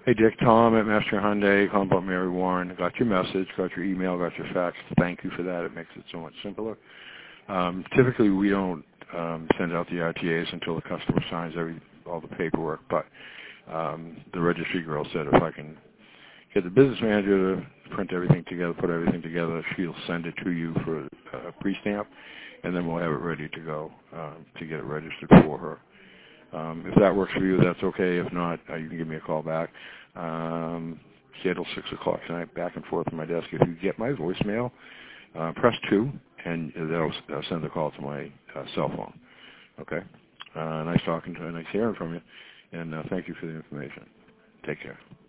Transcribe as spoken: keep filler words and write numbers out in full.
Hey, Dick, Tom at Master Hyundai, calling about Mary Warren. Got your message, got your email, got your fax. Thank you for that. It makes it so much simpler. Um, typically, we don't um, send out the R T As until the customer signs every all the paperwork, but um, the registry girl said if I can get the business manager to print everything together, put everything together, she'll send it to you for a pre-stamp, and then we'll have it ready to go um, to get it registered for her. Um, if that works for you, that's okay. If not, uh, you can give me a call back. Um, stay till six o'clock tonight, back and forth on my desk. If you get my voicemail, uh, press two, and that'll uh, send the call to my uh, cell phone. Okay? Uh, nice talking to you, nice hearing from you, and uh, thank you for the information. Take care.